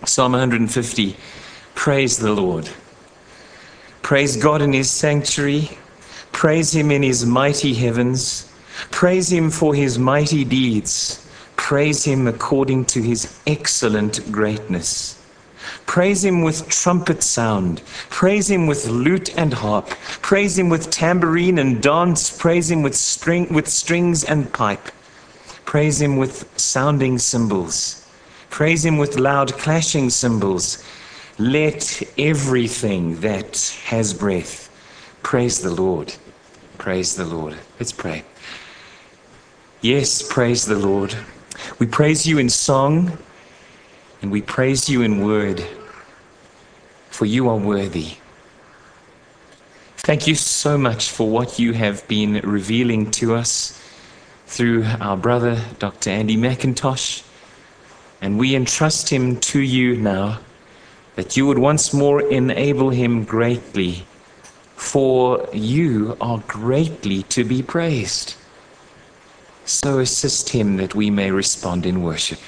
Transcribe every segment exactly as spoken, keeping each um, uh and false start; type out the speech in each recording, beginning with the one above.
Psalm one hundred fifty, praise the Lord. Praise God in his sanctuary. Praise him in his mighty heavens. Praise him for his mighty deeds. Praise him according to his excellent greatness. Praise him with trumpet sound. Praise him with lute and harp. Praise him with tambourine and dance. Praise him with string, with strings and pipe. Praise him with sounding cymbals. Praise him with loud clashing cymbals. Let everything that has breath praise the Lord. Praise the Lord. Let's pray. Yes, praise the Lord. We praise you in song and we praise you in word, for you are worthy. Thank you so much for what you have been revealing to us through our brother, Doctor Andy McIntosh, and we entrust him to you now, that you would once more enable him greatly, for you are greatly to be praised. So assist him that we may respond in worship.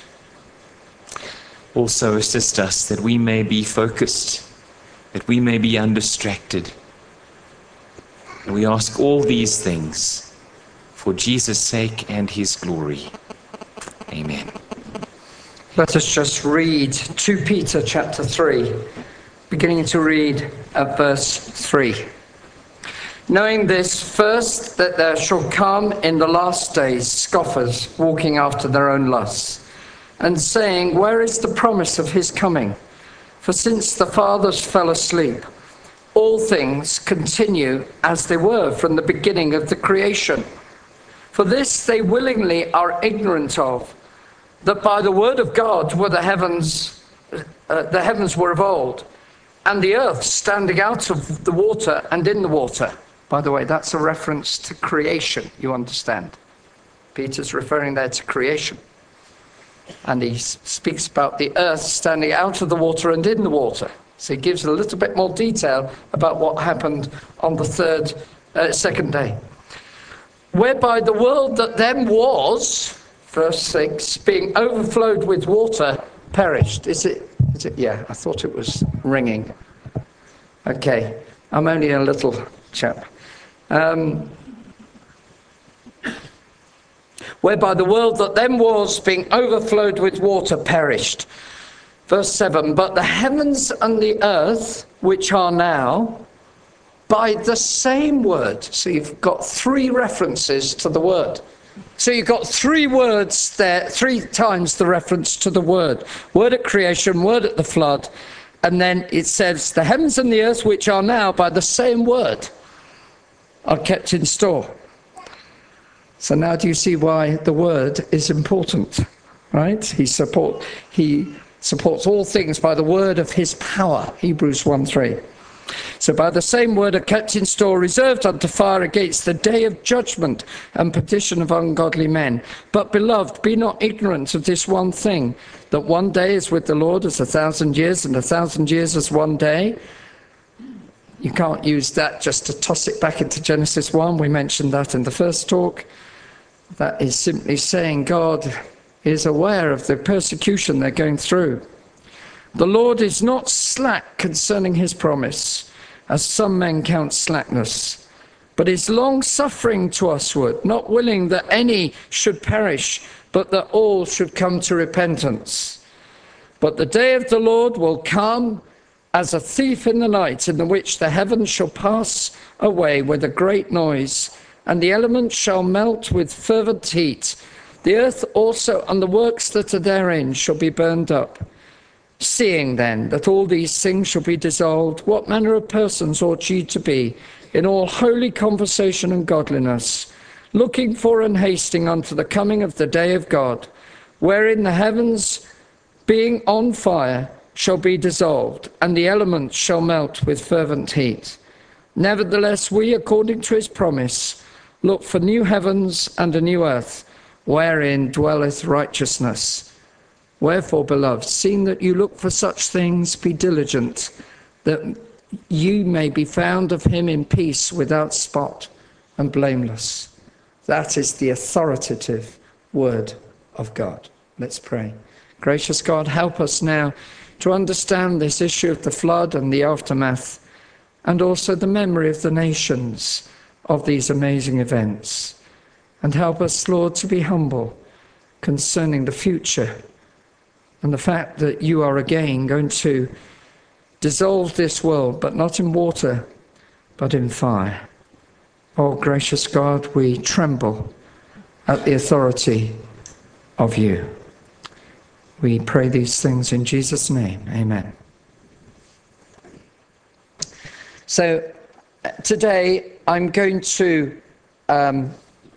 Also assist us that we may be focused, that we may be undistracted. And we ask all these things for Jesus' sake and his glory. Amen. Let us just read Second Peter chapter three, beginning to read at verse three. Knowing this, first, that there shall come in the last days scoffers, walking after their own lusts, and saying, where is the promise of his coming? For since the fathers fell asleep, all things continue as they were from the beginning of the creation. For this they willingly are ignorant of, that by the word of God were the heavens, uh, the heavens were of old, and the earth standing out of the water and in the water. By the way, that's a reference to creation, you understand. Peter's referring there to creation. And he speaks about the earth standing out of the water and in the water. So he gives a little bit more detail about what happened on the third, uh, second day. Whereby the world that then was, verse six, being overflowed with water, perished. Is it? Is it? Yeah, I thought it was ringing. Okay, I'm only a little chap. Um, whereby the world that then was, being overflowed with water, perished. Verse seven, but the heavens and the earth, which are now, by the same word. So you've got three references to the word. So you've got three words there, three times the reference to the word. Word at creation, word at the flood, and then it says, the heavens and the earth, which are now, by the same word, are kept in store. So now do you see why the word is important, right? He support he supports all things by the word of his power, Hebrews one three. So by the same word are kept in store, reserved unto fire against the day of judgment and perdition of ungodly men. But beloved, be not ignorant of this one thing, that one day is with the Lord as a thousand years, and a thousand years as one day. You can't use that just to toss it back into Genesis one. We mentioned that in the first talk. That is simply saying God is aware of the persecution they're going through. The Lord is not slack concerning his promise, as some men count slackness, but is long-suffering to usward, not willing that any should perish, but that all should come to repentance. But the day of the Lord will come as a thief in the night, in the which the heavens shall pass away with a great noise, and the elements shall melt with fervent heat. The earth also and the works that are therein shall be burned up. Seeing then that all these things shall be dissolved, what manner of persons ought ye to be in all holy conversation and godliness, looking for and hasting unto the coming of the day of God, wherein the heavens, being on fire, shall be dissolved, and the elements shall melt with fervent heat. Nevertheless, we, according to his promise, look for new heavens and a new earth, wherein dwelleth righteousness. Wherefore, beloved, seeing that you look for such things, be diligent, that you may be found of him in peace, without spot and blameless. That is the authoritative word of God. Let's pray. Gracious God, help us now to understand this issue of the flood and the aftermath, and also the memory of the nations of these amazing events. And help us, Lord, to be humble concerning the future and the fact that you are again going to dissolve this world, but not in water, but in fire. Oh, gracious God, we tremble at the authority of you. We pray these things in Jesus' name. Amen. So today I'm going to um,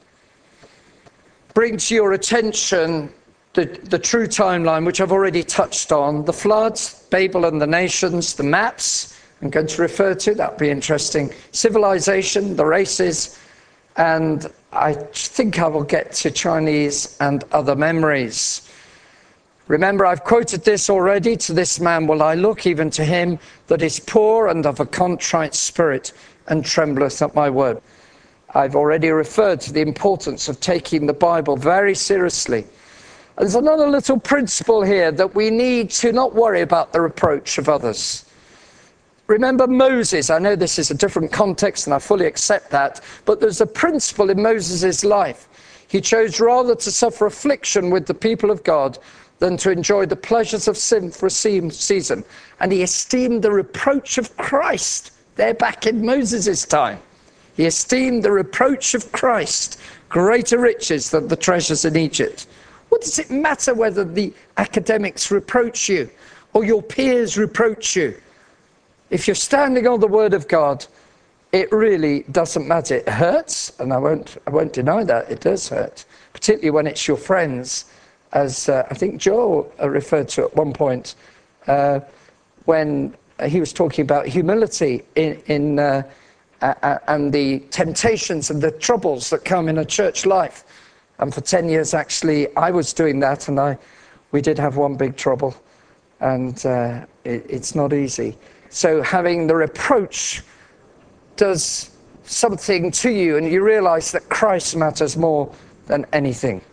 bring to your attention the, the true timeline, which I've already touched on. The floods, Babel and the nations, the maps I'm going to refer to, that'll be interesting. Civilization, the races, and I think I will get to Chinese and other memories. Remember, I've quoted this already. To this man will I look, even to him that is poor and of a contrite spirit, and trembleth at my word. I've already referred to the importance of taking the Bible very seriously. There's another little principle here, that we need to not worry about the reproach of others. Remember Moses. I know this is a different context, and I fully accept that, but there's a principle in Moses' life. He chose rather to suffer affliction with the people of God than to enjoy the pleasures of sin for a season. And he esteemed the reproach of Christ. They're back in Moses' time. He esteemed the reproach of Christ greater riches than the treasures in Egypt. What does it matter whether the academics reproach you or your peers reproach you? If you're standing on the word of God, it really doesn't matter. It hurts, and I won't, I won't deny that. It does hurt, particularly when it's your friends, as uh, I think Joel uh, referred to at one point, uh, when he was talking about humility in, in uh, uh, and the temptations and the troubles that come in a church life. And for ten years, actually, I was doing that, and I, we did have one big trouble, and uh, it, it's not easy. So having the reproach does something to you, and you realize that Christ matters more than anything.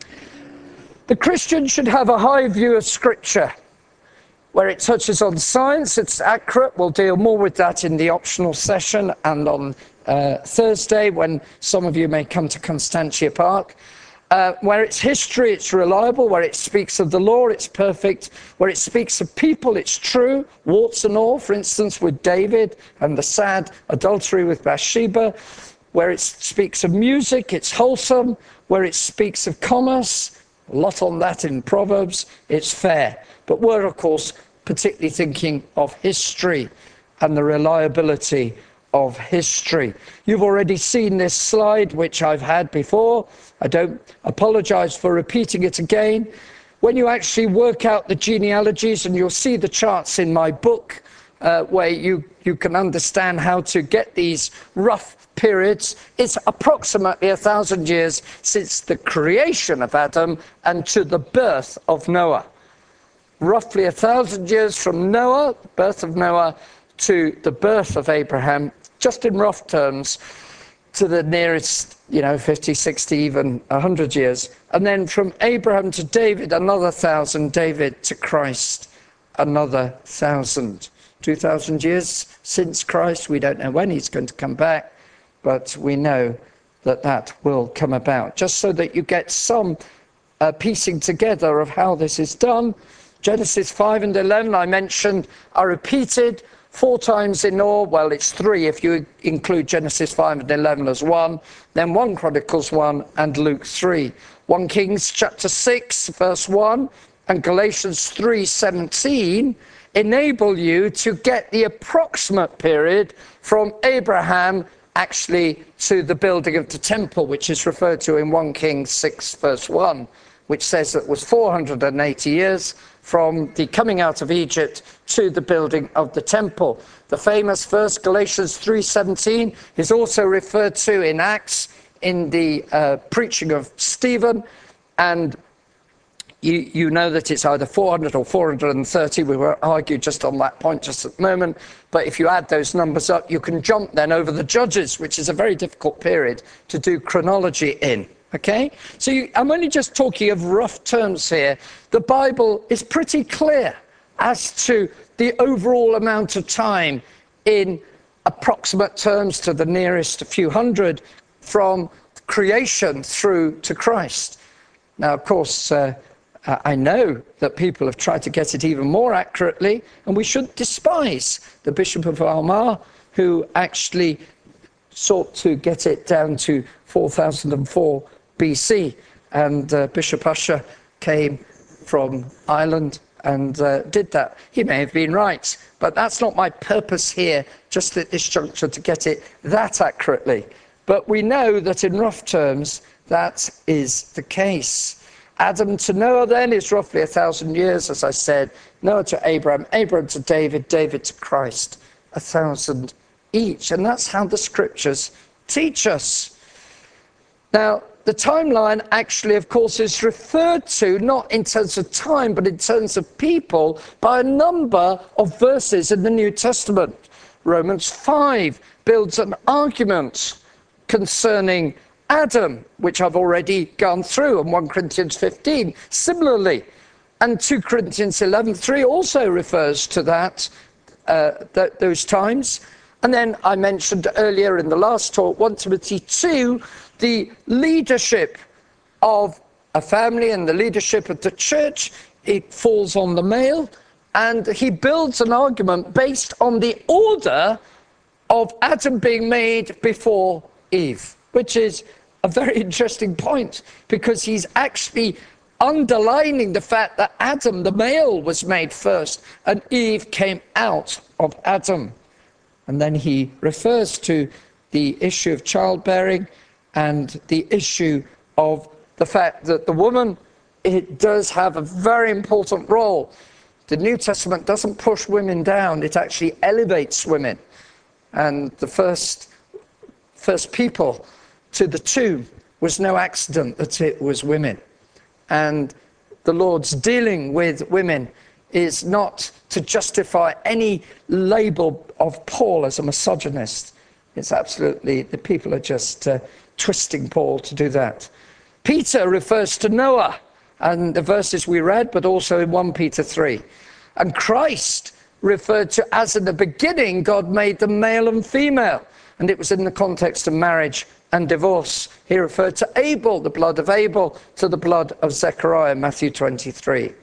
The Christian should have a high view of Scripture. Where it touches on science, it's accurate. We'll deal more with that in the optional session and on uh, Thursday, when some of you may come to Constantia Park. Uh, where it's history, it's reliable. Where it speaks of the law, it's perfect. Where it speaks of people, it's true. Warts and all, for instance, with David and the sad adultery with Bathsheba. Where it speaks of music, it's wholesome. Where it speaks of commerce, a lot on that in Proverbs, it's fair. But we're, of course, particularly thinking of history and the reliability of history. You've already seen this slide, which I've had before. I don't apologize for repeating it again. When you actually work out the genealogies, and you'll see the charts in my book, uh, where you, you can understand how to get these rough periods, it's approximately a thousand years since the creation of Adam and to the birth of Noah. Roughly a thousand years from Noah, birth of Noah, to the birth of Abraham, just in rough terms, to the nearest, you know, fifty, sixty, even one hundred years. And then from Abraham to David, another thousand. David to Christ, another thousand. two thousand years since Christ. We don't know when he's going to come back, but we know that that will come about. Just so that you get some uh, piecing together of how this is done. Genesis five and eleven, I mentioned, are repeated four times in all. Well, it's three if you include Genesis five and eleven as one, then First Chronicles one and Luke three. First Kings chapter six, verse one, and Galatians three seventeen enable you to get the approximate period from Abraham actually to the building of the temple, which is referred to in First Kings six, verse one, which says that it was four hundred eighty years from the coming out of Egypt to the building of the temple. The famous verse, Galatians three seventeen, is also referred to in Acts in the uh, preaching of Stephen, and you, you know that it's either four hundred or four hundred thirty. We won't argue just on that point just at the moment, but if you add those numbers up, you can jump then over the Judges, which is a very difficult period to do chronology in. Okay, so you, I'm only just talking of rough terms here. The Bible is pretty clear, as to the overall amount of time in approximate terms to the nearest few hundred from creation through to Christ. Now, of course, uh, I know that people have tried to get it even more accurately, and we shouldn't despise the Bishop of Armagh, who actually sought to get it down to four thousand four B C, and uh, Bishop Ussher came from Ireland and uh, did that. He may have been right, but that's not my purpose here, just at this juncture, to get it that accurately. But we know that in rough terms, that is the case. Adam to Noah then is roughly a thousand years, as I said. Noah to Abraham, Abraham to David, David to Christ, a thousand each. And that's how the scriptures teach us. Now, the timeline actually, of course, is referred to not in terms of time, but in terms of people by a number of verses in the New Testament. Romans five builds an argument concerning Adam, which I've already gone through, and First Corinthians fifteen similarly. And Second Corinthians eleven three also refers to that, uh, th those times. And then I mentioned earlier in the last talk, First Timothy two, the leadership of a family and the leadership of the church. It falls on the male, and he builds an argument based on the order of Adam being made before Eve, which is a very interesting point, because he's actually underlining the fact that Adam, the male, was made first, and Eve came out of Adam. And then he refers to the issue of childbearing and the issue of the fact that the woman, it does have a very important role. The New Testament doesn't push women down, it actually elevates women. And the first, first people to the tomb was no accident that it was women. And the Lord's dealing with women is not to justify any label of Paul as a misogynist. It's absolutely, the people are just uh, twisting Paul to do that. Peter refers to Noah and the verses we read, but also in First Peter three. And Christ referred to as in the beginning, God made them male and female. And it was in the context of marriage and divorce. He referred to Abel, the blood of Abel, to the blood of Zechariah, Matthew twenty-three.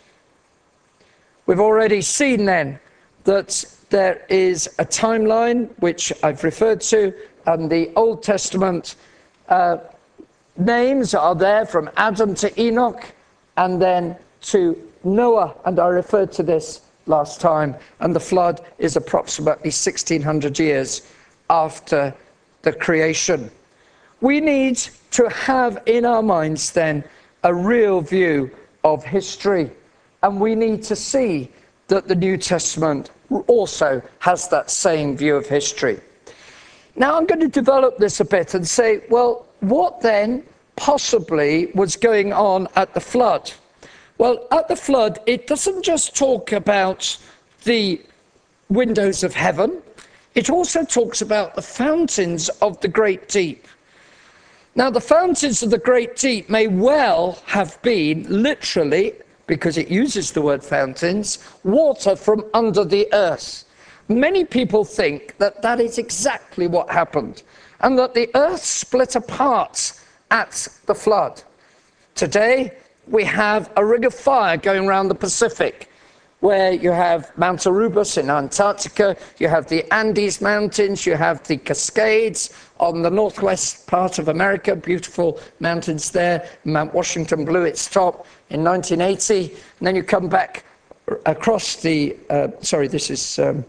We've already seen then that there is a timeline, which I've referred to, and the Old Testament uh, names are there from Adam to Enoch, and then to Noah, and I referred to this last time, and the flood is approximately sixteen hundred years after the creation. We need to have in our minds then a real view of history, and we need to see that the New Testament also has that same view of history. Now I'm going to develop this a bit and say, well, what then possibly was going on at the flood? Well, at the flood, it doesn't just talk about the windows of heaven, it also talks about the fountains of the great deep. Now, the fountains of the great deep may well have been literally, because it uses the word fountains, water from under the earth. Many people think that that is exactly what happened, and that the earth split apart at the flood. Today, we have a ring of fire going around the Pacific, where you have Mount Erebus in Antarctica, you have the Andes Mountains, you have the Cascades on the northwest part of America, beautiful mountains there. Mount Washington blew its top in nineteen eighty, and then you come back across the, uh, sorry, this is um,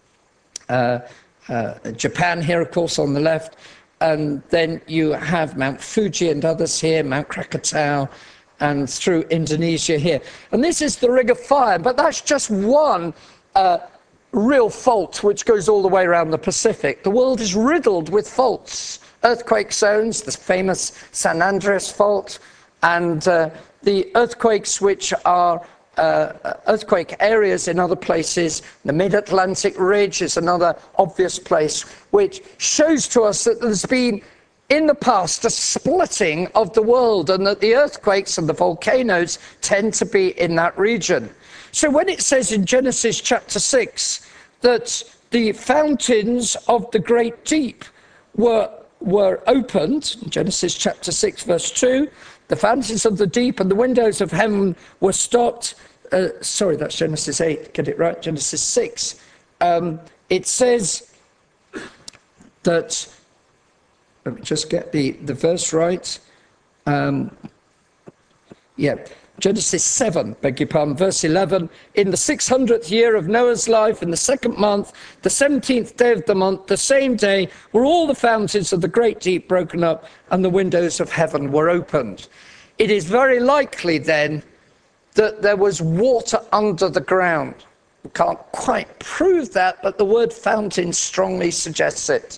uh, uh, Japan here, of course, on the left, and then you have Mount Fuji and others here, Mount Krakatau, and through Indonesia here. And this is the Ring of Fire, but that's just one uh, real fault which goes all the way around the Pacific. The world is riddled with faults. Earthquake zones, the famous San Andreas fault, and uh, the earthquakes which are uh, earthquake areas in other places. The Mid-Atlantic Ridge is another obvious place, which shows to us that there's been in the past a splitting of the world, and that the earthquakes and the volcanoes tend to be in that region. So when it says in Genesis chapter six that the fountains of the great deep were, were opened, Genesis chapter six, verse two, the fountains of the deep and the windows of heaven were stopped. Uh, sorry, that's Genesis eight, get it right, Genesis six. Um, it says that, let me just get the, the verse right. Um, yeah, Genesis seven, beg your pardon, verse eleven. In the six hundredth year of Noah's life, in the second month, the seventeenth day of the month, the same day, were all the fountains of the great deep broken up and the windows of heaven were opened. It is very likely then that there was water under the ground. We can't quite prove that, but the word fountain strongly suggests it.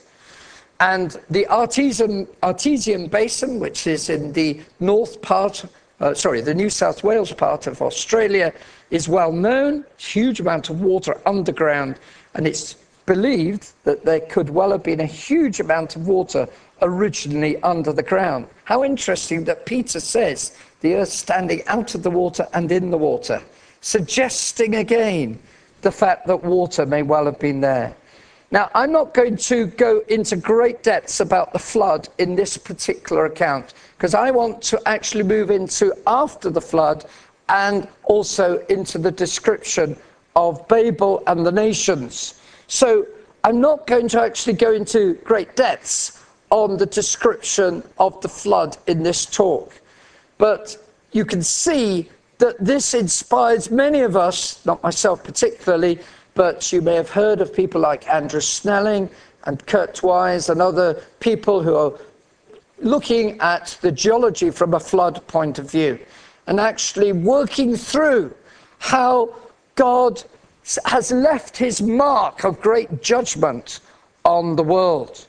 And the Artesian, Artesian Basin, which is in the north part, uh, sorry, the New South Wales part of Australia, is well known. Huge amount of water underground, and it's believed that there could well have been a huge amount of water originally under the ground. How interesting that Peter says the earth standing out of the water and in the water, suggesting again the fact that water may well have been there. Now, I'm not going to go into great depths about the flood in this particular account, because I want to actually move into after the flood and also into the description of Babel and the nations. So I'm not going to actually go into great depths on the description of the flood in this talk. But you can see that this inspires many of us, not myself particularly, but you may have heard of people like Andrew Snelling and Kurt Wise and other people who are looking at the geology from a flood point of view and actually working through how God has left his mark of great judgment on the world.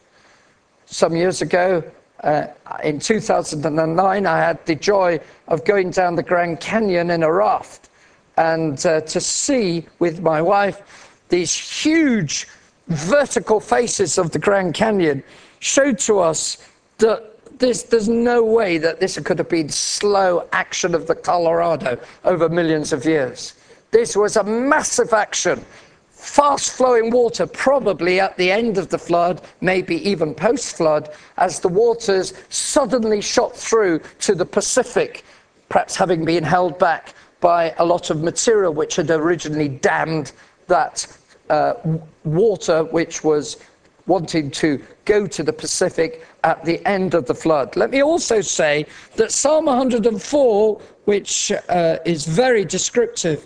Some years ago, uh, in two thousand nine, I had the joy of going down the Grand Canyon in a raft and uh, to see with my wife these huge vertical faces of the Grand Canyon showed to us that this, there's no way that this could have been slow action of the Colorado over millions of years. This was a massive action, fast flowing water, probably at the end of the flood, maybe even post-flood, as the waters suddenly shot through to the Pacific, perhaps having been held back by a lot of material which had originally dammed that uh, water which was wanting to go to the Pacific at the end of the flood. Let me also say that Psalm one hundred four, which uh, is very descriptive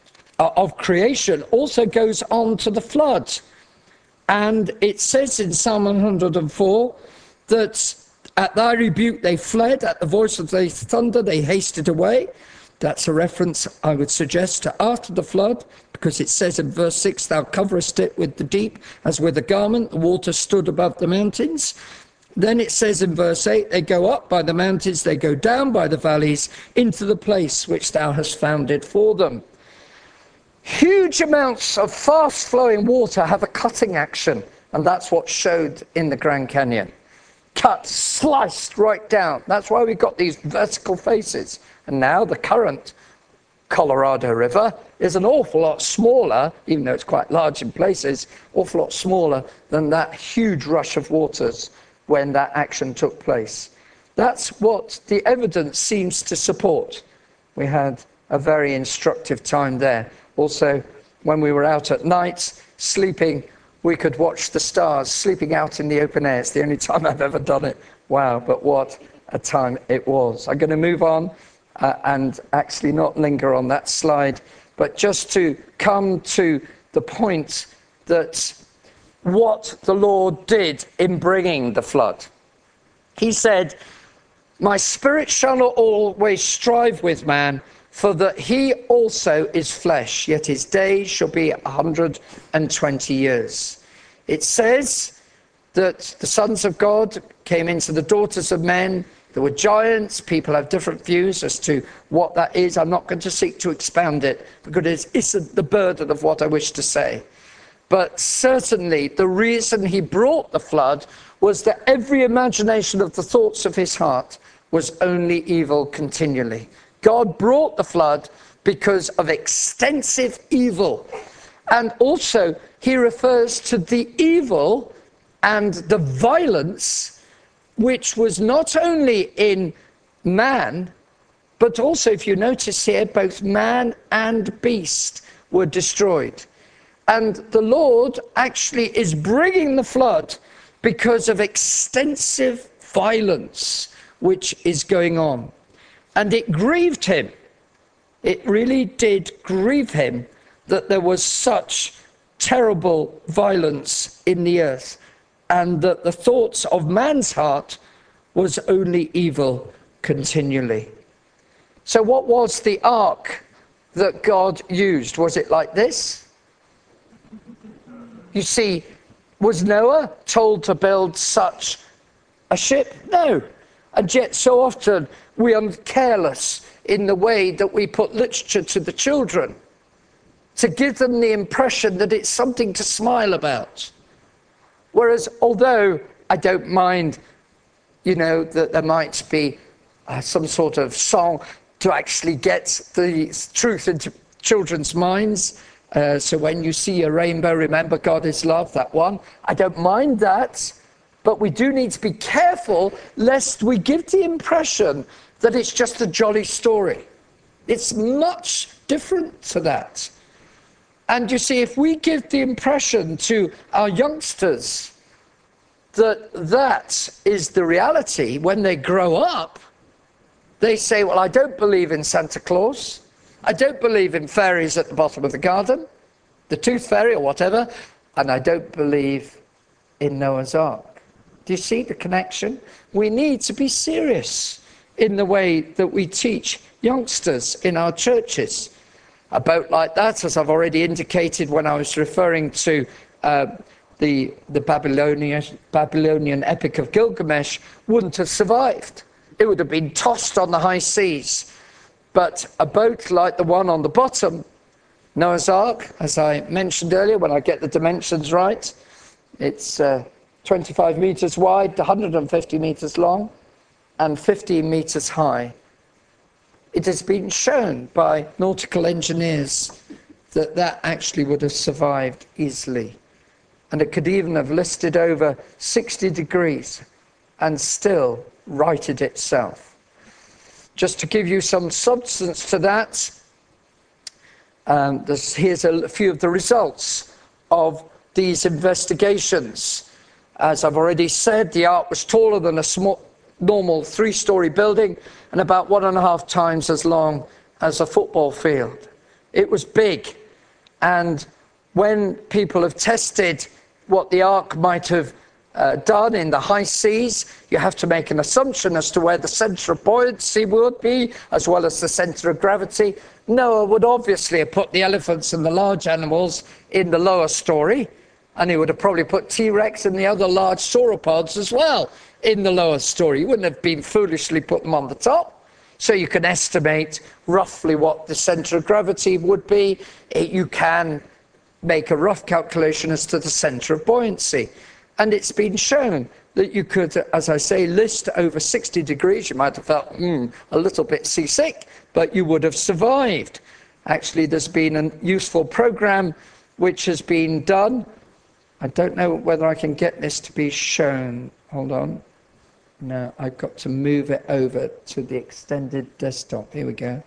of creation, also goes on to the flood. And it says in Psalm one hundred four that at thy rebuke they fled, at the voice of thy thunder they hasted away. That's a reference, I would suggest, to after the flood, because it says in verse six, thou coverest it with the deep as with a garment, the water stood above the mountains. Then it says in verse eight, they go up by the mountains, they go down by the valleys, into the place which thou hast founded for them. Huge amounts of fast-flowing water have a cutting action, and that's what showed in the Grand Canyon. Cut, sliced right down. That's why we've got these vertical faces. And now the current Colorado River is an awful lot smaller, even though it's quite large in places, awful lot smaller than that huge rush of waters when that action took place. That's what the evidence seems to support. We had a very instructive time there. Also, when we were out at night sleeping, we could watch the stars sleeping out in the open air. It's the only time I've ever done it. Wow, but what a time it was. I'm going to move on uh, and actually not linger on that slide, but just to come to the point that what the Lord did in bringing the flood. He said, my spirit shall not always strive with man, for that he also is flesh, yet his days shall be a hundred and twenty years. It says that the sons of God came into the daughters of men. There were giants. People have different views as to what that is. I'm not going to seek to expound it because it isn't the burden of what I wish to say. But certainly the reason he brought the flood was that every imagination of the thoughts of his heart was only evil continually. God brought the flood because of extensive evil. And also, he refers to the evil and the violence, which was not only in man, but also, if you notice here, both man and beast were destroyed. And the Lord actually is bringing the flood because of extensive violence which is going on. And it grieved him. It really did grieve him that there was such terrible violence in the earth, and that the thoughts of man's heart was only evil continually. So what was the ark that God used? Was it like this? You see, was Noah told to build such a ship? No. And yet so often we are careless in the way that we put literature to the children, to give them the impression that it's something to smile about. Whereas, although I don't mind, you know, that there might be uh, some sort of song to actually get the truth into children's minds. Uh, so when you see a rainbow, remember God is love, that one. I don't mind that, but we do need to be careful lest we give the impression that it's just a jolly story. It's much different to that. And you see, if we give the impression to our youngsters that that is the reality, when they grow up, they say, well, I don't believe in Santa Claus. I don't believe in fairies at the bottom of the garden, the tooth fairy or whatever, and I don't believe in Noah's Ark. Do you see the connection? We need to be serious in the way that we teach youngsters in our churches. A boat like that, as I've already indicated when I was referring to uh, the, the Babylonian, Babylonian epic of Gilgamesh, wouldn't have survived. It would have been tossed on the high seas. But a boat like the one on the bottom, Noah's Ark, as I mentioned earlier, when I get the dimensions right, it's uh, twenty-five meters wide, one hundred fifty meters long, and fifteen meters high. It has been shown by nautical engineers that that actually would have survived easily. And it could even have listed over sixty degrees and still righted itself. Just to give you some substance to that, um, this, here's a few of the results of these investigations. As I've already said, the ark was taller than a small, normal three-story building and about one and a half times as long as a football field. It was big. And when people have tested what the ark might have uh, done in the high seas, you have to make an assumption as to where the center of buoyancy would be, as well as the center of gravity. Noah would obviously have put the elephants and the large animals in the lower story, and he would have probably put T-Rex and the other large sauropods as well in the lower story. He wouldn't have been foolishly put them on the top. So you can estimate roughly what the center of gravity would be. You can make a rough calculation as to the center of buoyancy. And it's been shown that you could, as I say, list over sixty degrees. You might have felt mm, a little bit seasick, but you would have survived. Actually, there's been a useful program which has been done. I don't know whether I can get this to be shown. Hold on. No, I've got to move it over to the extended desktop. Here we go.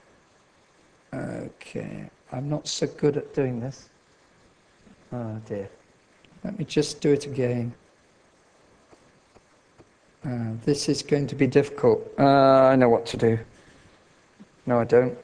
Okay. I'm not so good at doing this. Oh, dear. Let me just do it again. Uh, this is going to be difficult. Uh, I know what to do. No, I don't.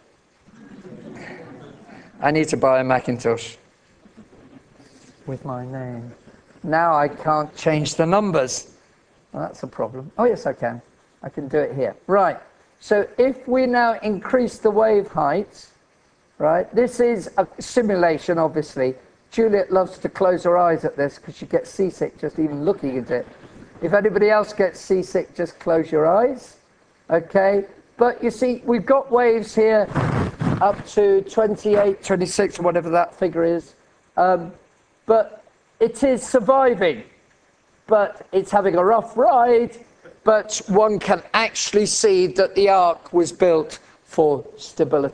I need to buy a Macintosh with my name. Now I can't change the numbers. Well, that's a problem. Oh, yes, I can. I can do it here. Right. So if we now increase the wave height, right, this is a simulation, obviously. Juliet loves to close her eyes at this because she gets seasick just even looking at it. If anybody else gets seasick, just close your eyes. Okay? But you see, we've got waves here up to twenty-eight, twenty-six, or whatever that figure is. Um, but it is surviving. But it's having a rough ride. But one can actually see that the ark was built for stability.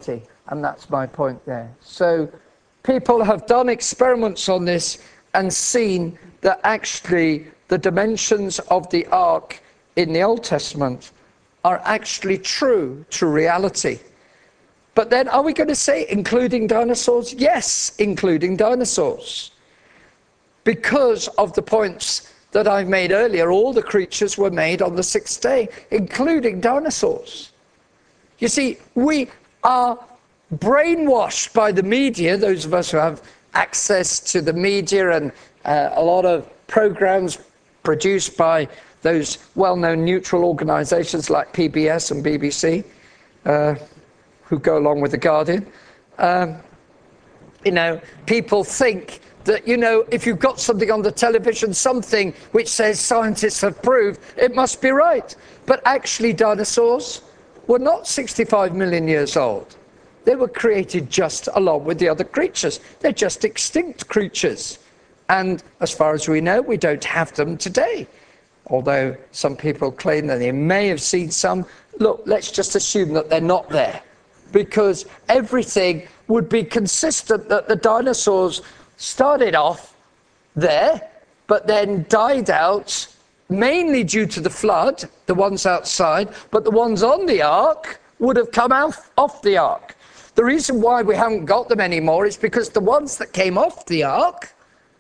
And that's my point there. So people have done experiments on this and seen that actually the dimensions of the ark in the Old Testament are actually true to reality. But then are we going to say including dinosaurs? Yes, including dinosaurs. Because of the points that I've made earlier, all the creatures were made on the sixth day, including dinosaurs. You see, we are brainwashed by the media, those of us who have access to the media and uh, a lot of programs produced by those well-known neutral organizations like P B S and B B C, uh, who go along with The Guardian. Um, you know, people think that, you know, if you've got something on the television, something which says scientists have proved, it must be right. But actually dinosaurs were not sixty-five million years old. They were created just along with the other creatures. They're just extinct creatures. And as far as we know, we don't have them today. Although some people claim that they may have seen some. Look, let's just assume that they're not there, because everything would be consistent that the dinosaurs started off there, but then died out, mainly due to the flood, the ones outside, but the ones on the ark would have come out off the ark. The reason why we haven't got them anymore is because the ones that came off the ark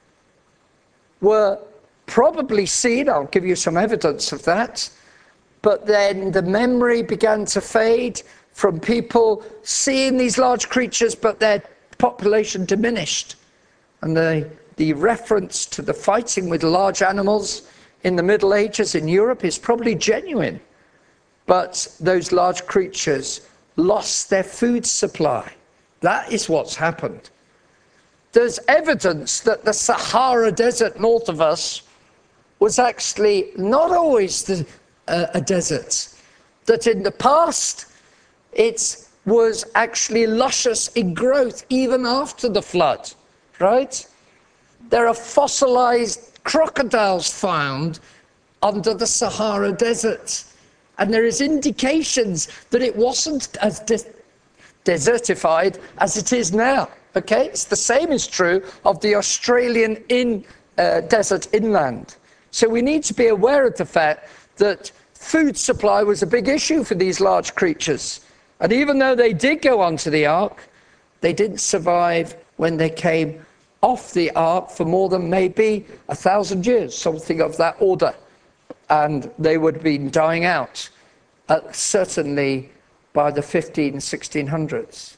were probably seen, I'll give you some evidence of that, but then the memory began to fade from people seeing these large creatures, but their population diminished. And the, the reference to the fighting with large animals in the Middle Ages in Europe is probably genuine. But those large creatures lost their food supply. That is what's happened. There's evidence that the Sahara Desert north of us was actually not always the, uh, a desert. That in the past, it was actually luscious in growth even after the flood, right? There are fossilized crocodiles found under the Sahara Desert. And there is indications that it wasn't as de- desertified as it is now, okay? It's the same is true of the Australian in, uh, desert inland. So we need to be aware of the fact that food supply was a big issue for these large creatures. And even though they did go onto the ark, they didn't survive when they came off the ark for more than maybe a thousand years, something of that order. And they would have been dying out, uh, certainly by the fifteen, sixteen hundreds.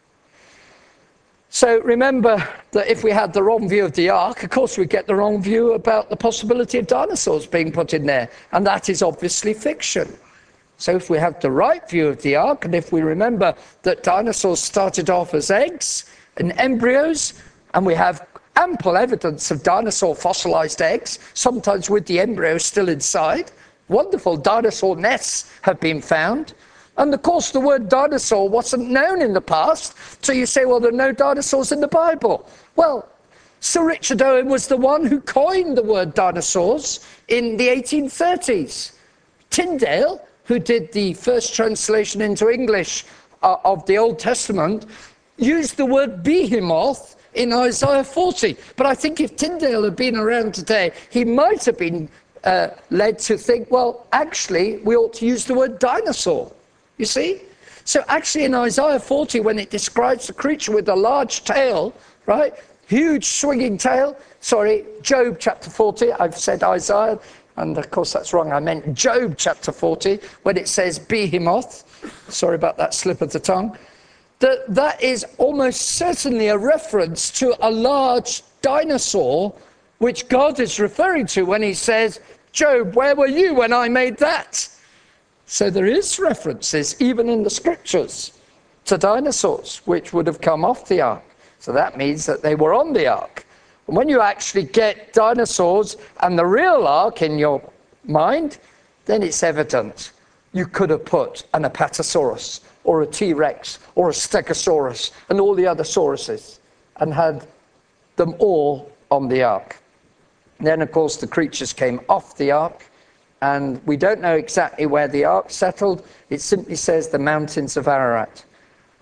So remember that if we had the wrong view of the ark, of course we get the wrong view about the possibility of dinosaurs being put in there. And that is obviously fiction. So if we have the right view of the ark, and if we remember that dinosaurs started off as eggs and embryos, and we have ample evidence of dinosaur fossilized eggs, sometimes with the embryo still inside. Wonderful dinosaur nests have been found. And of course, the word dinosaur wasn't known in the past. So you say, well, there are no dinosaurs in the Bible. Well, Sir Richard Owen was the one who coined the word dinosaurs in the eighteen thirties. Tyndale, who did the first translation into English uh, of the Old Testament, used the word behemoth in Isaiah forty. But I think if Tyndale had been around today, he might have been uh, led to think, well, actually, we ought to use the word dinosaur. You see? So actually in Isaiah forty, when it describes the creature with a large tail, right? Huge swinging tail. Sorry, Job chapter forty, I've said Isaiah, and of course that's wrong. I meant Job chapter forty, when it says behemoth. Sorry about that slip of the tongue. That, that is almost certainly a reference to a large dinosaur, which God is referring to when he says, Job, where were you when I made that? So there is references, even in the scriptures, to dinosaurs, which would have come off the ark. So that means that they were on the ark. And when you actually get dinosaurs and the real ark in your mind, then it's evident you could have put an Apatosaurus, or a T-Rex, or a Stegosaurus, and all the other sauruses, and had them all on the ark. Then, of course, the creatures came off the ark, and we don't know exactly where the ark settled. It simply says the mountains of Ararat.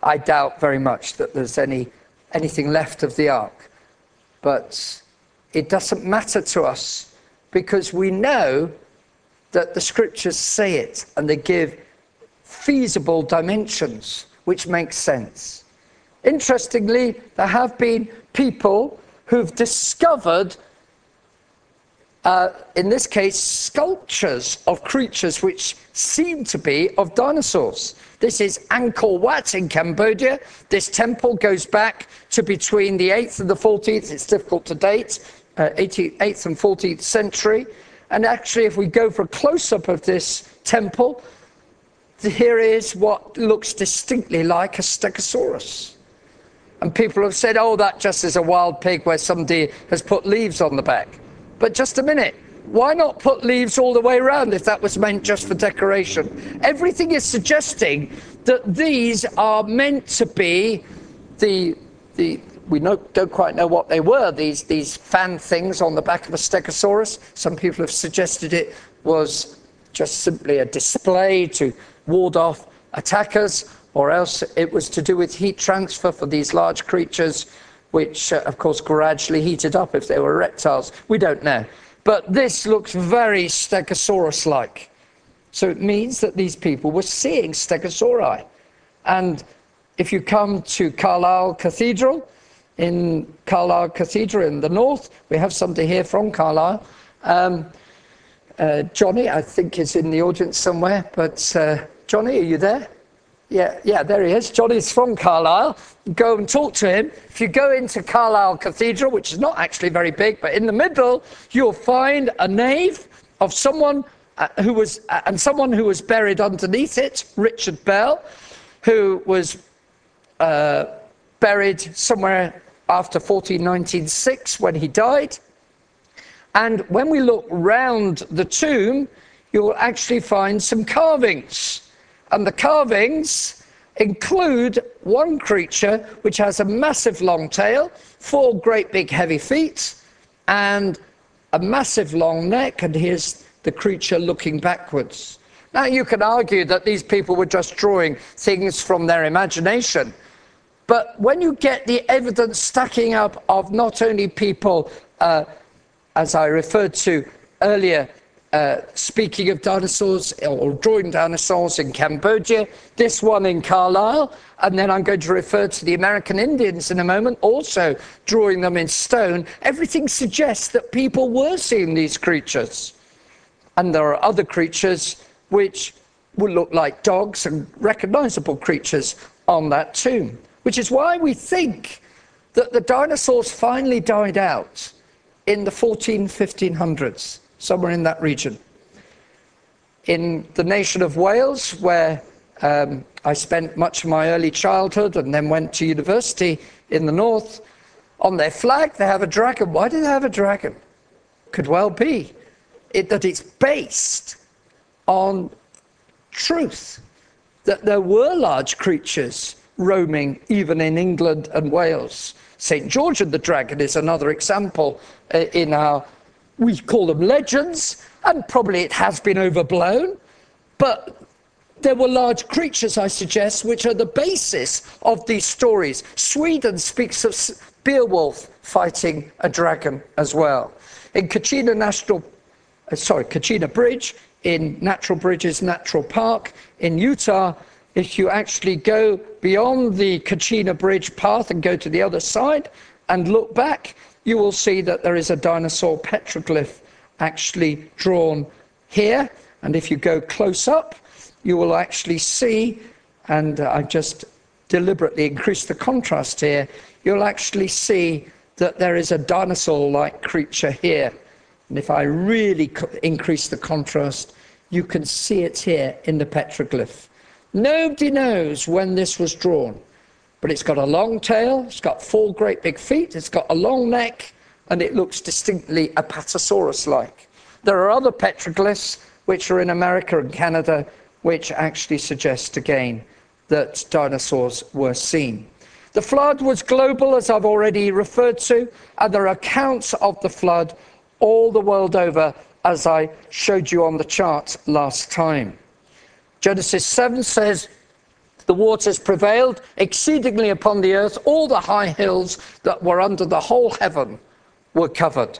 I doubt very much that there's any anything left of the ark. But it doesn't matter to us, because we know that the scriptures say it, and they give feasible dimensions, which makes sense. Interestingly, there have been people who've discovered, uh, in this case, sculptures of creatures which seem to be of dinosaurs. This is Angkor Wat in Cambodia. This temple goes back to between the eighth and the fourteenth. It's difficult to date, uh, eighth and fourteenth century. And actually, if we go for a close-up of this temple, here is what looks distinctly like a Stegosaurus. And people have said, oh, that just is a wild pig where somebody has put leaves on the back. But just a minute. Why not put leaves all the way around if that was meant just for decoration? Everything is suggesting that these are meant to be the, the we know, don't quite know what they were, these, these fan things on the back of a Stegosaurus. Some people have suggested it was just simply a display to ward off attackers, or else it was to do with heat transfer for these large creatures, which, uh, of course, gradually heated up if they were reptiles. We don't know. But this looks very Stegosaurus-like. So it means that these people were seeing Stegosauri. And if you come to Carlisle Cathedral, in Carlisle Cathedral in the north, we have somebody here from Carlisle. Um, uh, Johnny, I think, is in the audience somewhere. But uh, Johnny, are you there? Yeah, yeah, there he is. Johnny's from Carlisle. Go and talk to him. If you go into Carlisle Cathedral, which is not actually very big, but in the middle, you'll find a nave of someone uh, who was, uh, and someone who was buried underneath it, Richard Bell, who was uh, buried somewhere after fourteen ninety-six when he died. And when we look round the tomb, you'll actually find some carvings. And the carvings include one creature which has a massive long tail, four great big heavy feet, and a massive long neck. And here's the creature looking backwards. Now, you can argue that these people were just drawing things from their imagination. But when you get the evidence stacking up of not only people, uh, as I referred to earlier, Uh, speaking of dinosaurs, or drawing dinosaurs in Cambodia, this one in Carlisle, and then I'm going to refer to the American Indians in a moment, also drawing them in stone. Everything suggests that people were seeing these creatures. And there are other creatures which would look like dogs, and recognizable creatures on that tomb, which is why we think that the dinosaurs finally died out in the fourteen, fifteen hundreds. Somewhere in that region. In the nation of Wales, where um, I spent much of my early childhood and then went to university in the north, on their flag they have a dragon. Why do they have a dragon? Could well be it, that it's based on truth, that there were large creatures roaming even in England and Wales. Saint George and the Dragon is another example uh, in our, we call them legends, and probably it has been overblown, but there were large creatures, I suggest, which are the basis of these stories. Sweden speaks of Beowulf fighting a dragon as well. In Kachina National, uh, sorry, Kachina Bridge, in Natural Bridges Natural Park in Utah, if you actually go beyond the Kachina Bridge path and go to the other side and look back, you will see that there is a dinosaur petroglyph actually drawn here. And if you go close up, you will actually see, and uh, I've just deliberately increased the contrast here, you'll actually see that there is a dinosaur-like creature here. And if I really increase the contrast, you can see it here in the petroglyph. Nobody knows when this was drawn, but it's got a long tail, it's got four great big feet, it's got a long neck, and it looks distinctly Apatosaurus-like. There are other petroglyphs which are in America and Canada, which actually suggest again that dinosaurs were seen. The flood was global, as I've already referred to, and there are accounts of the flood all the world over, as I showed you on the chart last time. Genesis seven says, the waters prevailed exceedingly upon the earth. All the high hills that were under the whole heaven were covered.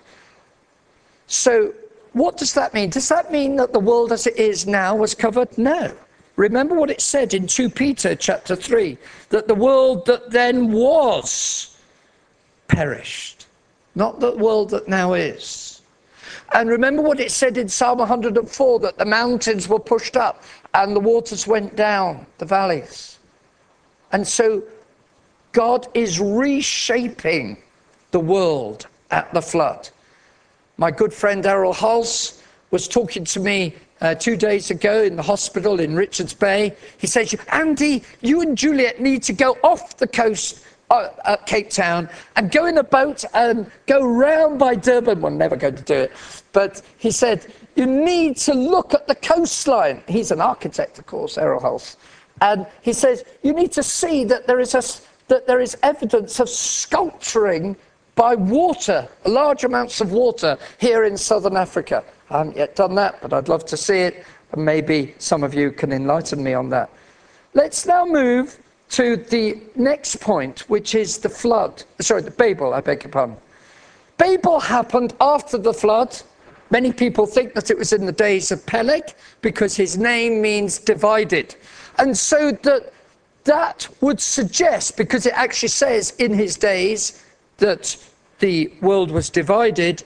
So what does that mean? Does that mean that the world as it is now was covered? No. Remember what it said in Second Peter chapter three, that the world that then was perished, not the world that now is. And remember what it said in Psalm one hundred and four, that the mountains were pushed up and the waters went down the valleys. And so God is reshaping the world at the flood. My good friend Errol Hulse was talking to me uh, two days ago in the hospital in Richards Bay. He says, Andy, you and Juliet need to go off the coast uh, at Cape Town and go in a boat and go round by Durban. We're never going to do it. But he said, you need to look at the coastline. He's an architect, of course, Errol Hulse. And he says, you need to see that there is a, that there is evidence of sculpturing by water, large amounts of water here in southern Africa. I haven't yet done that, but I'd love to see it. And maybe some of you can enlighten me on that. Let's now move to the next point, which is the flood. Sorry, the Babel, I beg your pardon. Babel happened after the flood. Many people think that it was in the days of Peleg because his name means divided. And so that, that would suggest, because it actually says in his days that the world was divided,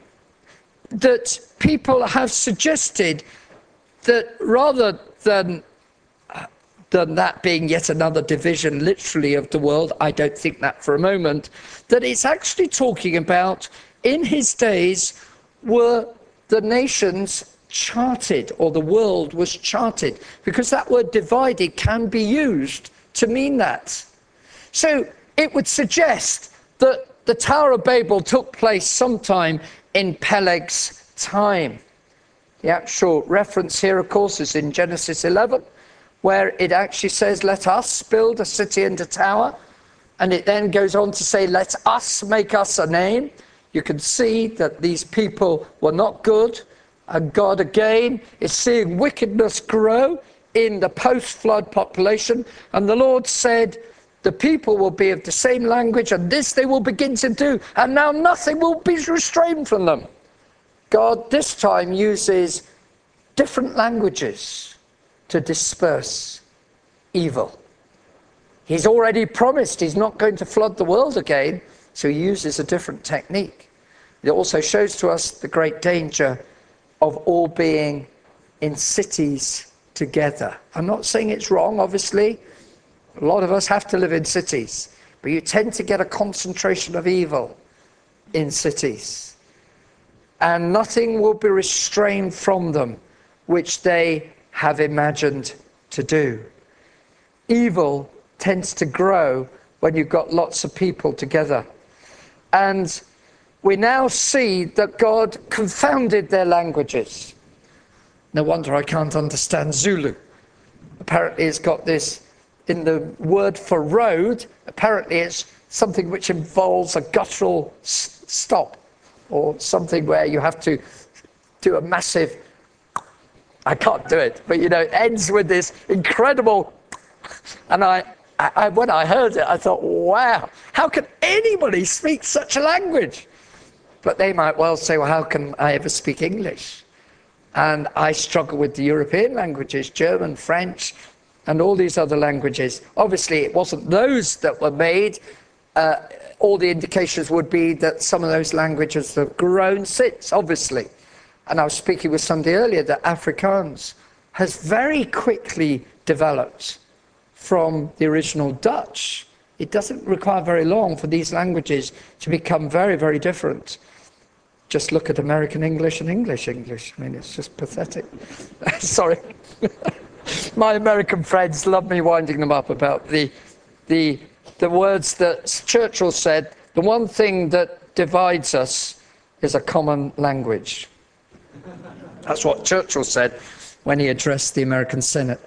that people have suggested that rather than, uh, than that being yet another division literally of the world, I don't think that for a moment, that it's actually talking about in his days were the nations charted, or the world was charted, because that word divided can be used to mean that. So it would suggest that the Tower of Babel took place sometime in Peleg's time. The actual reference here, of course, is in Genesis eleven, where it actually says, let us build a city and a tower. And it then goes on to say, let us make us a name. You can see that these people were not good. And God, again, is seeing wickedness grow in the post-flood population. And the Lord said, the people will be of the same language, and this they will begin to do. And now nothing will be restrained from them. God this time uses different languages to disperse evil. He's already promised he's not going to flood the world again, so he uses a different technique. It also shows to us the great danger of all being in cities together. I'm not saying it's wrong, obviously. A lot of us have to live in cities, but you tend to get a concentration of evil in cities. And nothing will be restrained from them, which they have imagined to do. Evil tends to grow when you've got lots of people together. And we now see that God confounded their languages. No wonder I can't understand Zulu. Apparently it's got this, in the word for road, apparently it's something which involves a guttural s- stop, or something where you have to do a massive, I can't do it, but you know, it ends with this incredible, and I, I, when I heard it, I thought, wow, how can anybody speak such a language? But they might well say, well, how can I ever speak English? And I struggle with the European languages, German, French, and all these other languages. Obviously, it wasn't those that were made. Uh, all the indications would be that some of those languages have grown since, obviously. And I was speaking with somebody earlier that Afrikaans has very quickly developed from the original Dutch. It doesn't require very long for these languages to become very, very different. Just look at American English and English English. I mean, it's just pathetic. Sorry. My American friends love me winding them up about the, the, the words that Churchill said, the one thing that divides us is a common language. That's what Churchill said when he addressed the American Senate.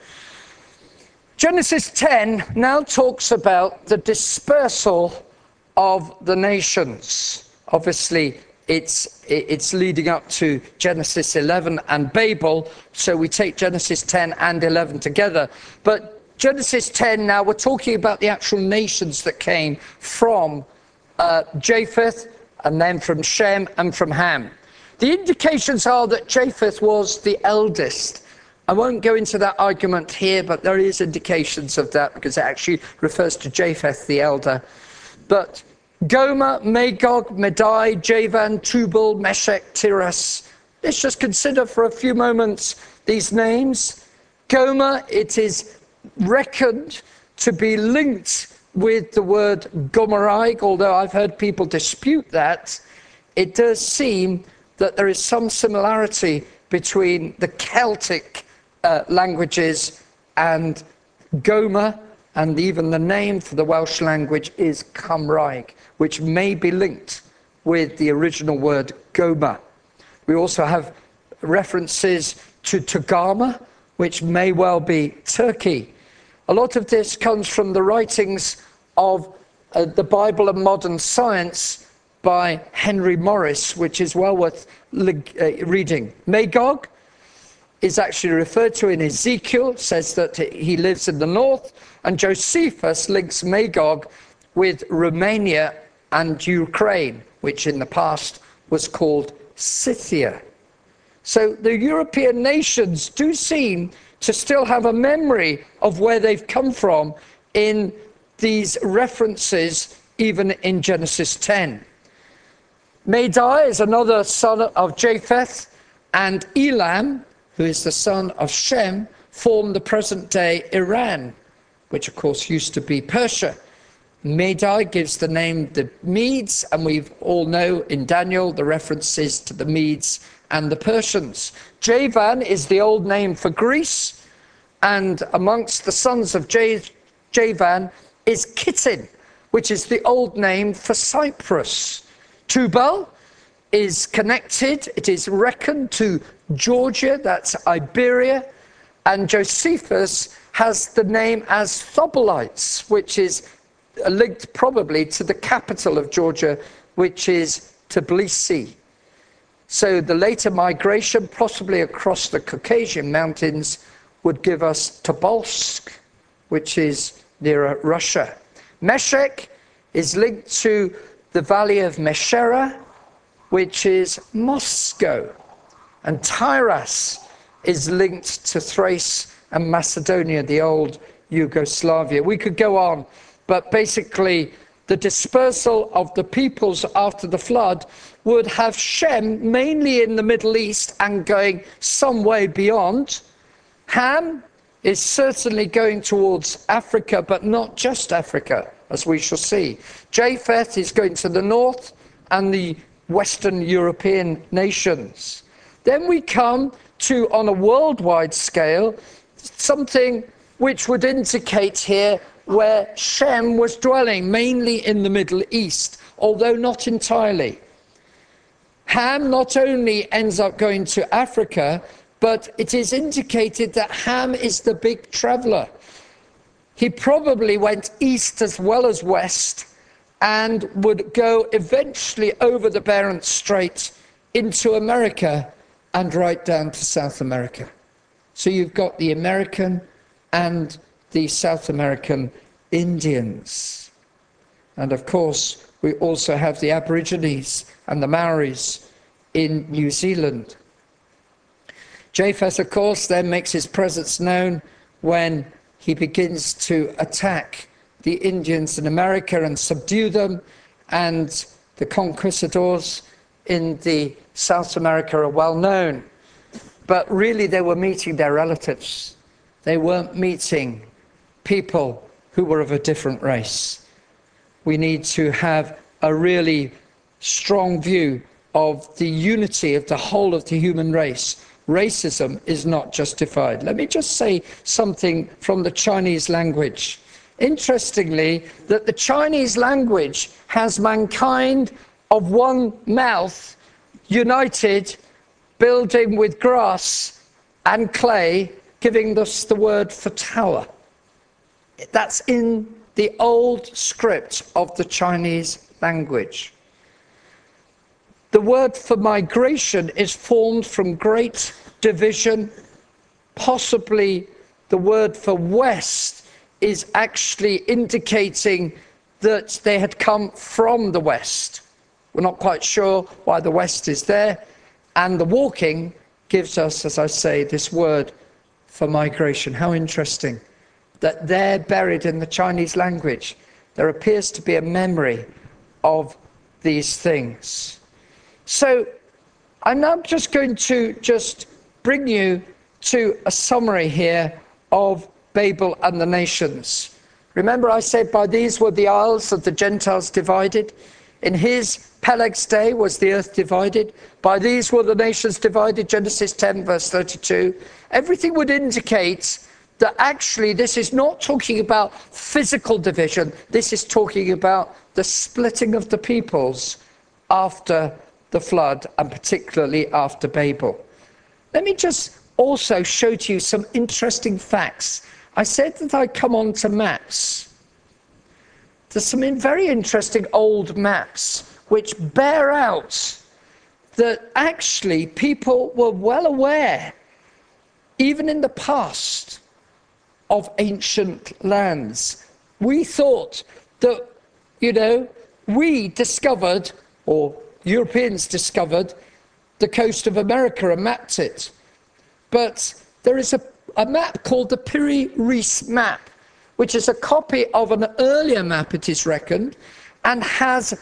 Genesis ten now talks about the dispersal of the nations. Obviously, it's, it's leading up to Genesis eleven and Babel, so we take Genesis ten and eleven together. But Genesis ten now, we're talking about the actual nations that came from uh, Japheth, and then from Shem and from Ham. The indications are that Japheth was the eldest. I won't go into that argument here, but there is indications of that because it actually refers to Japheth the elder. But Gomer, Magog, Madai, Javan, Tubal, Meshech, Tiras. Let's just consider for a few moments these names. Gomer, it is reckoned to be linked with the word Gomerag, although I've heard people dispute that. It does seem that there is some similarity between the Celtic uh, languages and Gomer, and even the name for the Welsh language is Cymraeg, which may be linked with the original word Gomer. We also have references to Togarmah, which may well be Turkey. A lot of this comes from the writings of uh, the Bible and Modern Science by Henry Morris, which is well worth uh, reading. Magog is actually referred to in Ezekiel, says that he lives in the north, and Josephus links Magog with Romania and Ukraine, which in the past was called Scythia. So the European nations do seem to still have a memory of where they've come from in these references, even in Genesis ten. Madai is another son of Japheth, and Elam, who is the son of Shem, form the present-day Iran, which of course used to be Persia. Madai gives the name the Medes, and we all know in Daniel the references to the Medes and the Persians. Javan is the old name for Greece, and amongst the sons of Javan is Kittim, which is the old name for Cyprus. Tubal is connected, it is reckoned to Georgia, that's Iberia, and Josephus has the name as Thobalites, which is linked probably to the capital of Georgia, which is Tbilisi. So the later migration, possibly across the Caucasian mountains, would give us Tobolsk, which is nearer Russia. Meshech is linked to the valley of Meshera, which is Moscow. And Tyras is linked to Thrace and Macedonia, the old Yugoslavia. We could go on, but basically the dispersal of the peoples after the flood would have Shem mainly in the Middle East and going some way beyond. Ham is certainly going towards Africa, but not just Africa, as we shall see. Japheth is going to the north and the Western European nations. Then we come to, on a worldwide scale, something which would indicate here where Shem was dwelling, mainly in the Middle East, although not entirely. Ham not only ends up going to Africa, but it is indicated that Ham is the big traveler. He probably went east as well as west and would go eventually over the Bering Strait into America and right down to South America. So you've got the American and the South American Indians. And of course, we also have the Aborigines and the Maoris in New Zealand. Japheth, of course, then makes his presence known when he begins to attack the Indians in America and subdue them, and the conquistadors in the South America are well known. But really they were meeting their relatives. They weren't meeting people who were of a different race. We need to have a really strong view of the unity of the whole of the human race. Racism is not justified. Let me just say something from the Chinese language. Interestingly, that the Chinese language has mankind of one mouth, united, building with grass and clay, giving us the word for tower. That's in the old script of the Chinese language. The word for migration is formed from great division. Possibly the word for west is actually indicating that they had come from the west. We're not quite sure why the west is there. And the walking gives us, as I say, this word for migration. How interesting that there, buried in the Chinese language, there appears to be a memory of these things. So I'm now just going to just bring you to a summary here of Babel and the nations. Remember I said by these were the isles of the Gentiles divided. In his Peleg's day was the earth divided. By these were the nations divided, Genesis ten verse thirty-two. Everything would indicate that actually this is not talking about physical division. This is talking about the splitting of the peoples after the flood, and particularly after Babel. Let me just also show to you some interesting facts. I said that I'd come on to maps. There's some very interesting old maps which bear out that actually people were well aware, even in the past, of ancient lands. We thought that, you know, we discovered, or Europeans discovered, the coast of America and mapped it. But there is a, a map called the Piri Reis map, which is a copy of an earlier map, it is reckoned, and has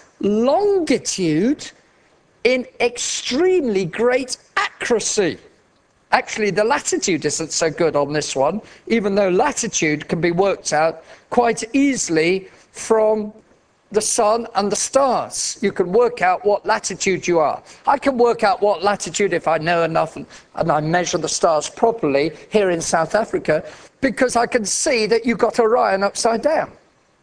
longitude in extremely great accuracy. Actually, the latitude isn't so good on this one, even though latitude can be worked out quite easily from the sun and the stars. You can work out what latitude you are. I can work out what latitude if I know enough and, and I measure the stars properly here in South Africa, because I can see that you've got Orion upside down.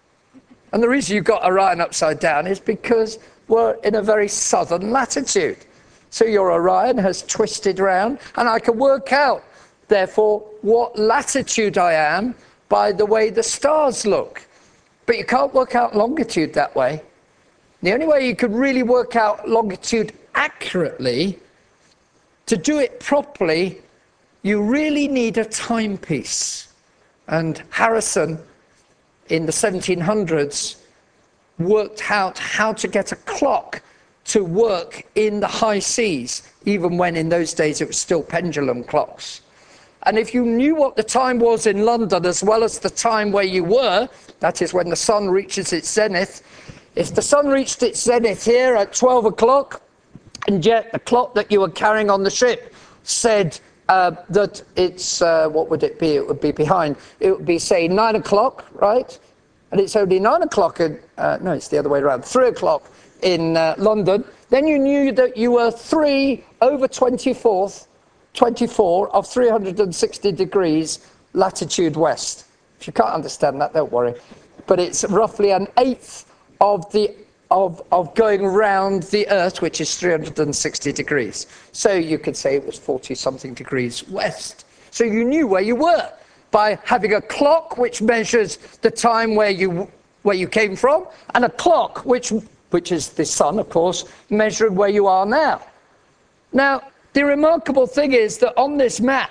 And the reason you've got Orion upside down is because we're in a very southern latitude. So your Orion has twisted round, and I can work out, therefore, what latitude I am by the way the stars look. But you can't work out longitude that way. The only way you could really work out longitude accurately, to do it properly, you really need a timepiece. And Harrison, in the seventeen hundreds, worked out how to get a clock to work in the high seas, even when in those days it was still pendulum clocks. And if you knew what the time was in London, as well as the time where you were, that is when the sun reaches its zenith, if the sun reached its zenith here at twelve o'clock, and yet the clock that you were carrying on the ship said uh, that it's, uh, what would it be? It would be behind, it would be, say, nine o'clock, right? And it's only nine o'clock in, uh, no, it's the other way around, three o'clock in uh, London, then you knew that you were three over twenty-fourth, twenty-four of three hundred sixty degrees latitude west. If you can't understand that, don't worry. But it's roughly an eighth of the of of going round the Earth, which is three hundred sixty degrees. So you could say it was forty something degrees west. So you knew where you were by having a clock which measures the time where you where you came from, and a clock which which is the sun, of course, measuring where you are now. Now, the remarkable thing is that on this map,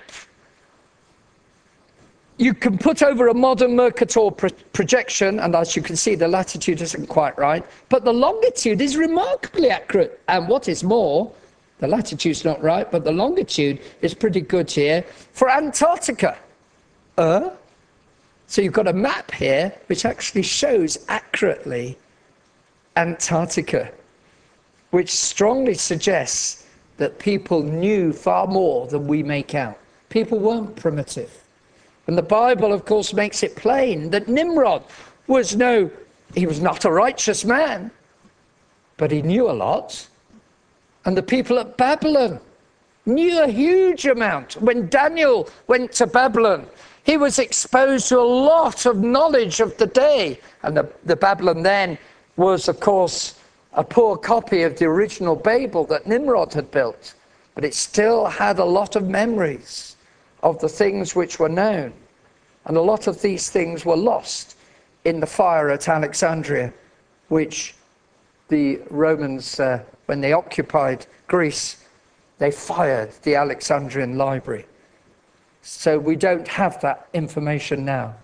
you can put over a modern Mercator pro projection, and as you can see, the latitude isn't quite right, but the longitude is remarkably accurate. And what is more, the latitude's not right, but the longitude is pretty good here for Antarctica. Uh? So you've got a map here which actually shows accurately Antarctica, which strongly suggests that people knew far more than we make out. People weren't primitive. And the Bible, of course, makes it plain that Nimrod was no, he was not a righteous man, but he knew a lot. And the people at Babylon knew a huge amount. When Daniel went to Babylon, he was exposed to a lot of knowledge of the day. And the, the Babylon then was, of course, a poor copy of the original Babel that Nimrod had built. But it still had a lot of memories of the things which were known. And a lot of these things were lost in the fire at Alexandria, which the Romans, uh, when they occupied Greece, they fired the Alexandrian library. So we don't have that information now.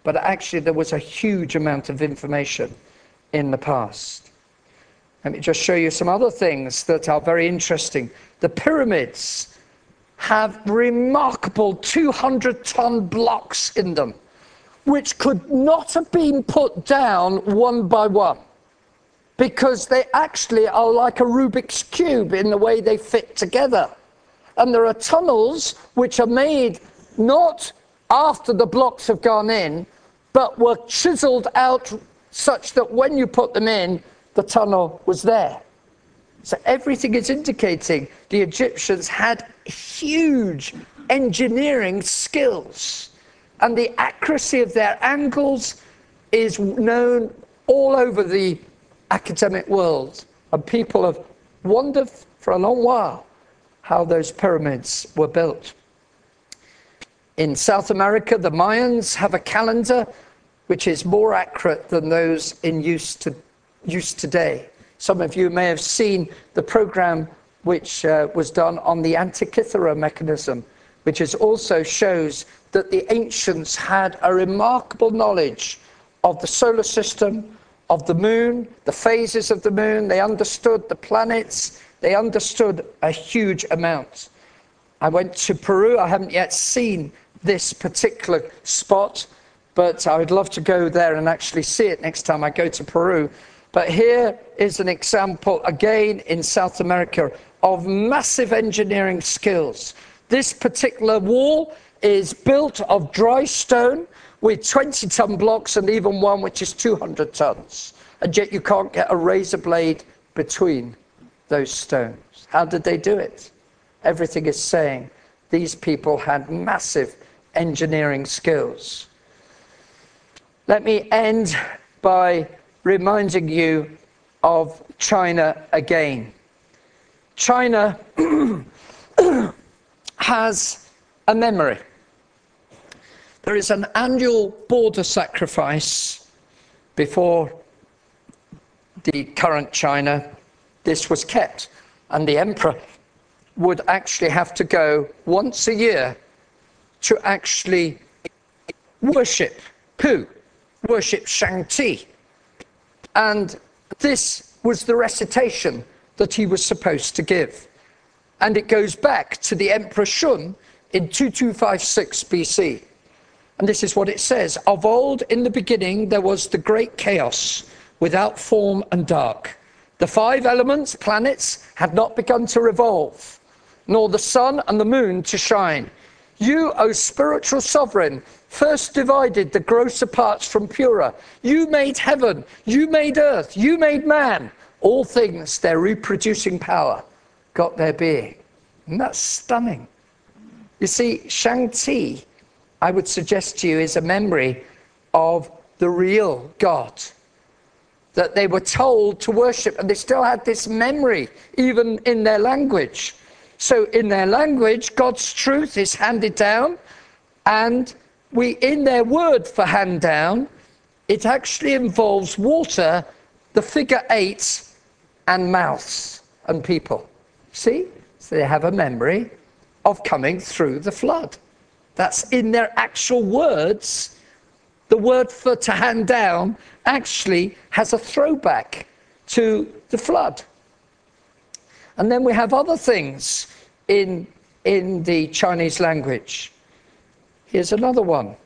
but actually there was a huge amount of information in the past. Let me just show you some other things that are very interesting. The pyramids have remarkable two hundred ton blocks in them, which could not have been put down one by one, because they actually are like a Rubik's Cube in the way they fit together. And there are tunnels which are made not after the blocks have gone in, but were chiseled out such that when you put them in, the tunnel was there. So everything is indicating the Egyptians had huge engineering skills, and the accuracy of their angles is known all over the academic world, and people have wondered for a long while how those pyramids were built. In South America, the Mayans have a calendar which is more accurate than those in use, to, use today. Some of you may have seen the program which uh, was done on the Antikythera mechanism, which is also shows that the ancients had a remarkable knowledge of the solar system, of the moon, the phases of the moon. They understood the planets. They understood a huge amount. I went to Peru. I haven't yet seen this particular spot, but I would love to go there and actually see it next time I go to Peru. But here is an example, again in South America, of massive engineering skills. This particular wall is built of dry stone with twenty ton blocks, and even one which is two hundred tons. And yet you can't get a razor blade between those stones. How did they do it? Everything is saying these people had massive engineering skills. Let me end by reminding you of China again. China has a memory. There is an annual border sacrifice before the current China. This was kept, and the emperor would actually have to go once a year to actually worship who? Worship Shang-Ti. And this was the recitation that he was supposed to give. And it goes back to the Emperor Shun in two two five six B C. And this is what it says. Of old, in the beginning, there was the great chaos, without form and dark. The five elements, planets, had not begun to revolve, nor the sun and the moon to shine. You, O spiritual sovereign, first divided the grosser parts from purer. You made heaven, you made earth, you made man. All things, their reproducing power, got their being. And that's stunning. You see, Shang-Ti, I would suggest to you, is a memory of the real God that they were told to worship, and they still had this memory, even in their language. So in their language, God's truth is handed down, and we, in their word for hand down, it actually involves water, the figure eight, and mouths and people. See? So they have a memory of coming through the flood. That's in their actual words. The word for to hand down actually has a throwback to the flood. And then we have other things in, in the Chinese language. Here's another one.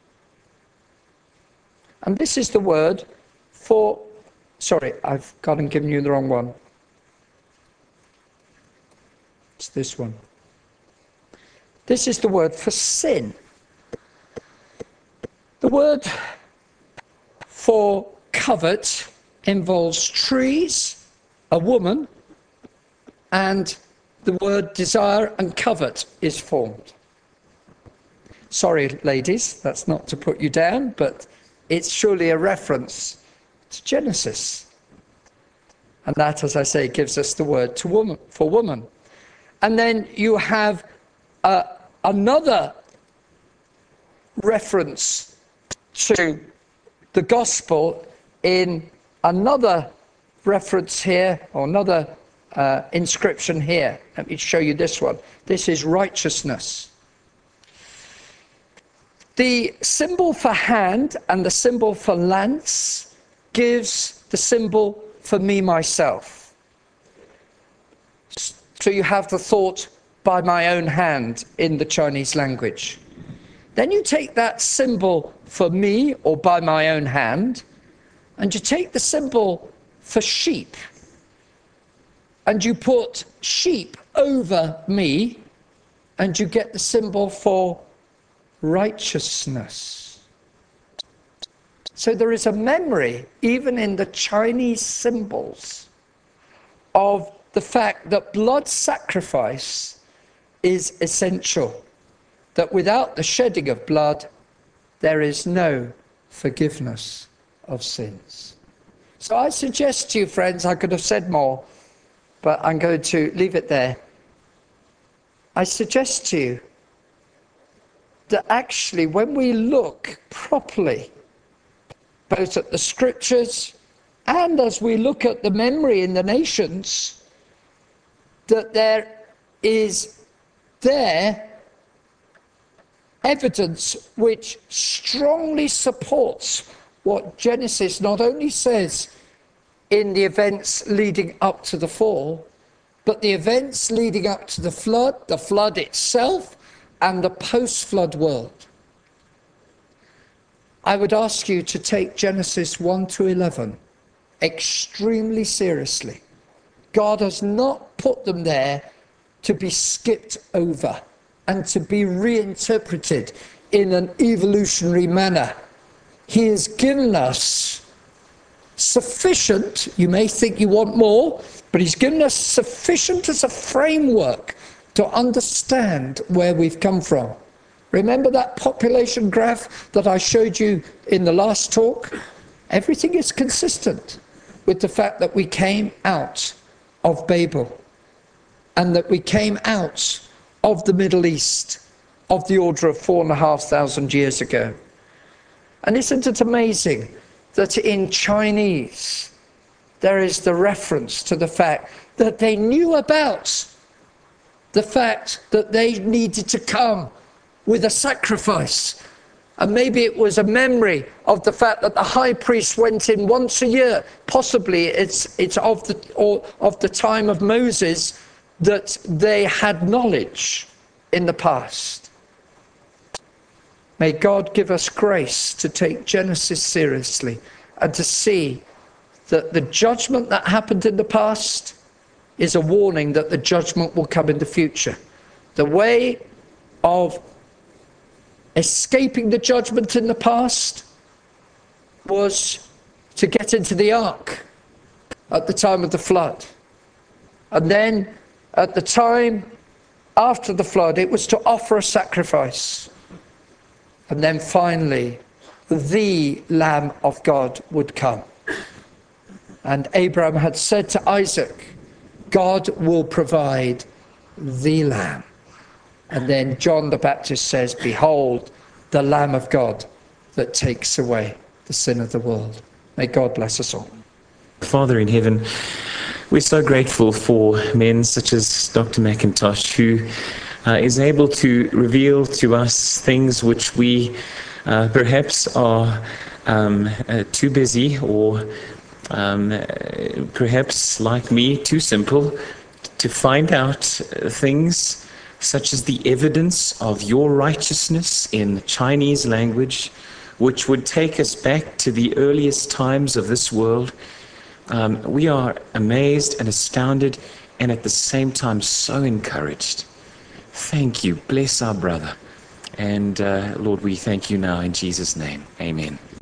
And this is the word for, sorry, I've gone and given you the wrong one. It's this one. This is the word for sin. The word for covet involves trees, a woman, and the word desire and covet is formed. Sorry, ladies, that's not to put you down, but it's surely a reference to Genesis. And that, as I say, gives us the word to woman, for woman. And then you have uh, another reference to the gospel in another reference here, or another uh, inscription here. Let me show you this one. This is righteousness. The symbol for hand and the symbol for lance gives the symbol for me, myself. So you have the thought, by my own hand, in the Chinese language. Then you take that symbol for me, or by my own hand, and you take the symbol for sheep, and you put sheep over me, and you get the symbol for righteousness. So there is a memory, even in the Chinese symbols, of the fact that blood sacrifice is essential, that without the shedding of blood, there is no forgiveness of sins. So I suggest to you, friends, I could have said more, but I'm going to leave it there. I suggest to you that actually when we look properly, both at the scriptures and as we look at the memory in the nations, that there is there evidence which strongly supports what Genesis not only says in the events leading up to the fall, but the events leading up to the flood, the flood itself, and the post-flood world. I would ask you to take Genesis one to eleven extremely seriously. God has not put them there to be skipped over and to be reinterpreted in an evolutionary manner. He has given us sufficient, you may think you want more, but he's given us sufficient as a framework to understand where we've come from. Remember that population graph that I showed you in the last talk? Everything is consistent with the fact that we came out of Babel and that we came out of the Middle East of the order of four and a half thousand years ago. And isn't it amazing that in Chinese there is the reference to the fact that they knew about the fact that they needed to come with a sacrifice. And maybe it was a memory of the fact that the high priest went in once a year. Possibly it's it's of the or of the time of Moses that they had knowledge in the past. May God give us grace to take Genesis seriously and to see that the judgment that happened in the past is a warning that the judgment will come in the future. The way of escaping the judgment in the past was to get into the ark at the time of the flood. And then at the time after the flood, it was to offer a sacrifice. And then finally, the Lamb of God would come. And Abraham had said to Isaac, God will provide the Lamb. And then John the Baptist says, behold, the Lamb of God that takes away the sin of the world. May God bless us all. Father in heaven, we're so grateful for men such as Doctor McIntosh, who uh, is able to reveal to us things which we uh, perhaps are um, uh, too busy or um, uh, perhaps, like me, too simple to find out things such as the evidence of your righteousness in the Chinese language, which would take us back to the earliest times of this world. Um, we are amazed and astounded and at the same time so encouraged. Thank you. Bless our brother. And uh, Lord, we thank you now in Jesus' name. Amen.